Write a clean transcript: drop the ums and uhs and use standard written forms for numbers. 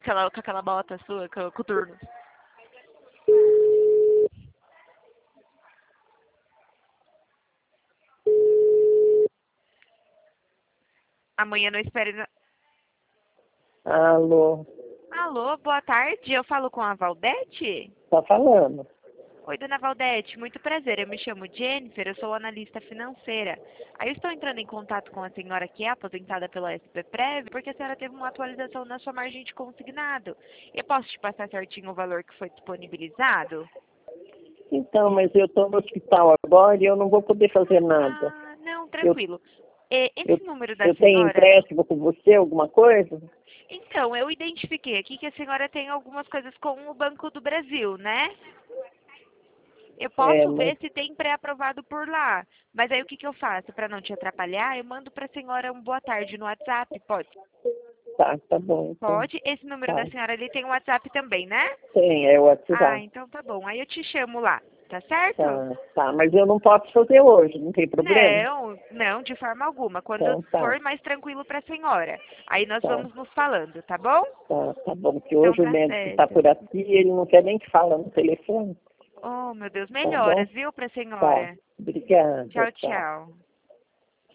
Com aquela bota sua, com o turno. Amanhã não espere. Alô, Alô, boa tarde. Eu falo com a Valdete? tá falando? Oi, dona Valdete, muito prazer. Eu me chamo Jennifer, eu sou analista financeira. Aí eu estou entrando em contato com a senhora que é aposentada pela SPPrev, porque a senhora teve uma atualização na sua margem de consignado. Eu posso te passar certinho o valor que foi disponibilizado? Então, mas eu tô no hospital agora e eu não vou poder fazer nada. Ah, não, Eu, tranquilo. eu, Esse número da eu tenho senhora. empréstimo com você, alguma coisa? Então, eu identifiquei aqui que a senhora tem algumas coisas com o Banco do Brasil, né? Eu É, posso mas ver se tem pré-aprovado por lá. Mas aí o que que eu faço? Para não te atrapalhar, eu mando para a senhora um boa tarde no WhatsApp. Pode? tá bom, então. Pode. Esse número Tá. da senhora ali tem um WhatsApp também, né? Tem, é o Ah, WhatsApp. então tá bom. Aí eu te chamo lá. Tá certo? Tá, mas eu não posso fazer hoje, não tem problema? Não, não, de forma alguma. Quando Então tá, for mais tranquilo para a senhora. Aí nós tá, vamos nos falando, tá bom? tá bom, que Então hoje o tá médico tá certo. por aqui e ele não quer nem que fala no telefone, Oh, meu Deus, tá bom? melhoras, viu, pra Tá, senhora? obrigada, Tchau, tchau. tchau.